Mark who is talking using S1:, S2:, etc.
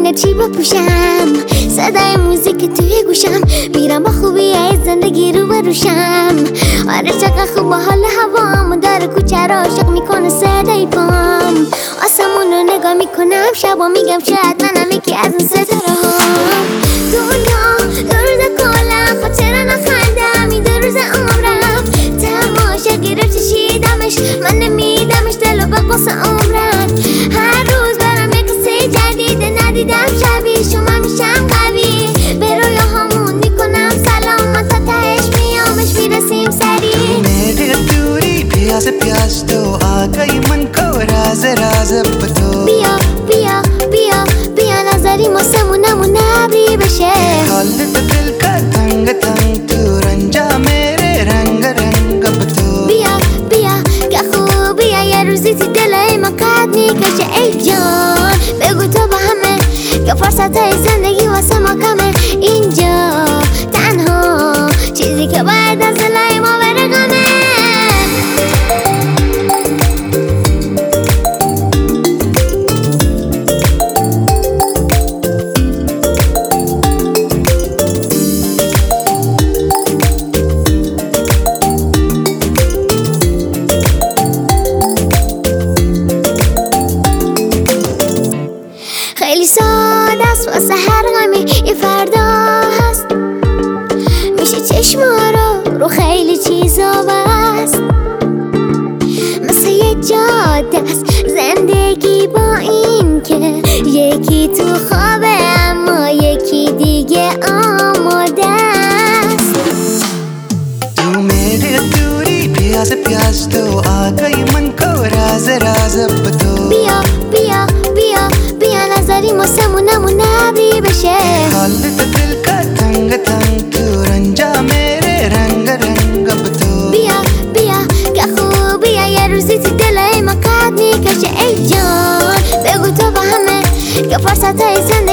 S1: دیوونه چی بپوشم، صدای موزیک توی گوشم، میرم با خوبی از زندگی رو بروشم. آره چقدر خوب حال هوام، داره کوچه رو عاشق میکنه صدای پام. آسمون رو نگاه میکنم شبا، میگم شاید منم یکی از اون ستاره ها. دنیا دو روز کلم، خاطر نخندم این 2 روز عمرم. تماشا گرفت چشیدمش، من نمیدمش دلو به قصه عمرم. هر روز برم یک قصه جدیده، ندیدم شبیه شما میشم قوی. به رویاهامون میکنم سلام، من تا تهش میامش میرسیم سریع.
S2: मेरे दूरी प्यास प्यास तो आ गई मन को राज राज बतो.
S1: بیا بیا بیا بیا نظری موسمونمون نبری بشه.
S2: حالت دل کا تنگ تنگ تو رنجا میرے رنگ رنگ بतो.
S1: بیا بیا که خوبیه یه روزی تی دلای ما قد میکشه. ای جان بگو تو با همه که فرصت های زندگی واسه ما کمه. اینجا تنها چیزی که باید از دلای ما برگانه. خیلی ساده است واسه هر غمی یه فردا هست، میشه چشما رو خیلی چیزا بست. مثل یه جاده است زندگی با این که یکی تو خوابه اما یکی دیگه آماده است.
S2: तू मेरे दूरी प्यास प्यास तो आ गई मन को राज राज बतो.
S1: بیا بیا بیا بیا نظری موسمونمون نبری بشه.
S2: حالت دل کا تنگ تنگ تو رنجا میرے رنگ رنگ بतो.
S1: بیا بیا که خوبیه یه روزی تی دلای ما قد میکشه. ای جان بگو تو با همه که فرصت های